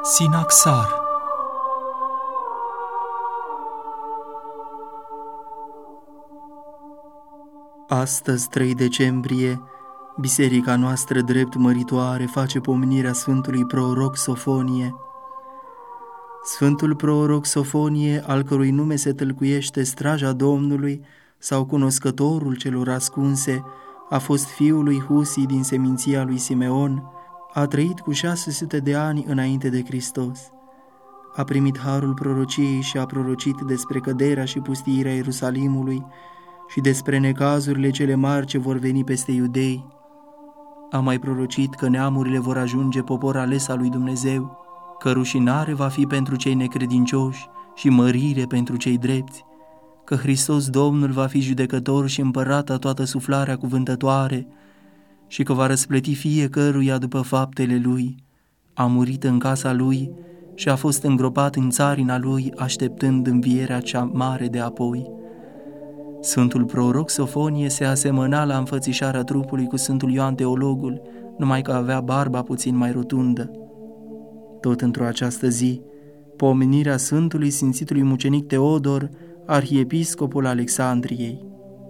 Sinaxar. Astăzi, 3 decembrie, biserica noastră drept măritoare face pomenirea Sfântului Proroc Sofonie. Sfântul Proroc Sofonie, al cărui nume se tâlcuiește Straja Domnului sau Cunoscătorul celor ascunse, a fost fiul lui Husii din seminția lui Simeon, a trăit cu 600 de ani înainte de Hristos. A primit harul prorociei și a prorocit despre căderea și pustiirea Ierusalimului și despre necazurile cele mari ce vor veni peste iudei. A mai prorocit că neamurile vor ajunge popor ales al lui Dumnezeu, că rușinare va fi pentru cei necredincioși și mărire pentru cei drepți, că Hristos Domnul va fi judecător și împărat a toată suflarea cuvântătoare și că va răsplăti fiecăruia după faptele lui. A murit în casa lui și a fost îngropat în țarina lui, așteptând învierea cea mare de apoi. Sfântul Proroc Sofonie se asemăna la înfățișarea trupului cu Sfântul Ioan Teologul, numai că avea barba puțin mai rotundă. Tot într-o această zi, pomenirea Sfântului Sfințitului Mucenic Teodor, arhiepiscopul Alexandriei.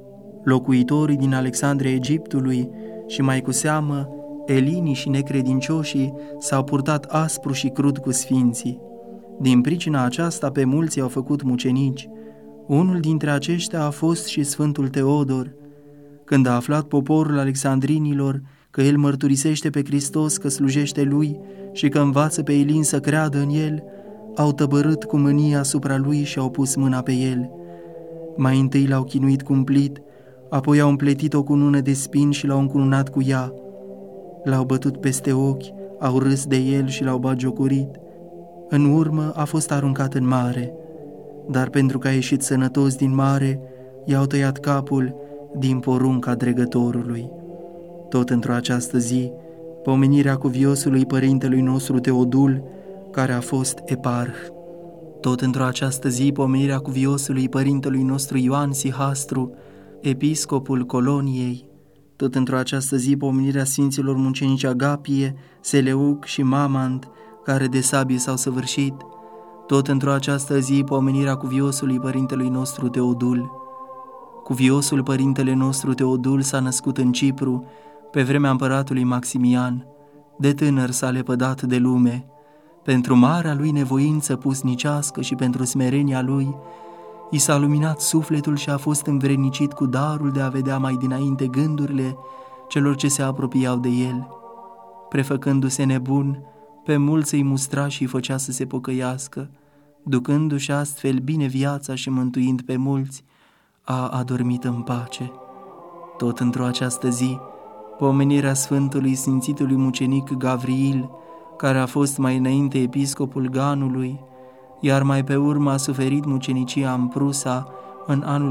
Locuitorii din Alexandria Egiptului și mai cu seamă elinii și necredincioșii s-au purtat aspru și crud cu sfinții. Din pricina aceasta pe mulți au făcut mucenici. Unul dintre aceștia a fost și Sfântul Teodor. Când a aflat poporul alexandrinilor că el mărturisește pe Hristos, că slujește lui și că învață pe elini să creadă în el, au tăbărât cu mânie asupra lui și au pus mâna pe el. Mai întâi l-au chinuit cumplit, apoi au împletit o cunună de spini și l-au încununat cu ea. L-au bătut peste ochi, au râs de el și l-au batjocorit. În urmă a fost aruncat în mare, dar pentru că a ieșit sănătos din mare, i-au tăiat capul din porunca dregătorului. Tot într-o această zi, pomenirea cuviosului părintelui nostru Teodul, care a fost eparh. Tot într-o această zi, pomenirea cuviosului părintelui nostru Ioan Sihastru, episcopul Coloniei. Tot într-o această zi, pomenirea sfinților mucenici Agapie, Seleuc și Mamant, care de sabie s-au săvârșit. Tot într-o această zi, pomenirea cuviosului părintelui nostru Teodul. Cuviosul părintele nostru Teodul s-a născut în Cipru, pe vremea împăratului Maximian. De tânăr s-a lepădat de lume. Pentru marea lui nevoință pusnicească și pentru smerenia lui, i s-a luminat sufletul și a fost învrednicit cu darul de a vedea mai dinainte gândurile celor ce se apropiau de el. Prefăcându-se nebun, pe mulți îi mustra și îi făcea să se pocăiască, ducându-și astfel bine viața și mântuind pe mulți, a adormit în pace. Tot într-o această zi, pomenirea Sfântului Sfințitului Mucenic Gavriil, care a fost mai înainte episcopul Ganului, iar mai pe urmă a suferit mucenicia în Prusa în anul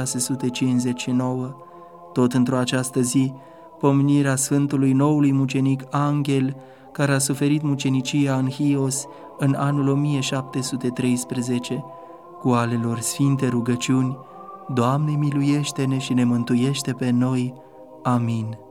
1659. Tot într-o această zi, pomenirea Sfântului Noului Mucenic Anghel, care a suferit mucenicia în Hios în anul 1713, cu ale lor sfinte rugăciuni: Doamne, miluiește-ne și ne mântuiește pe noi. Amin.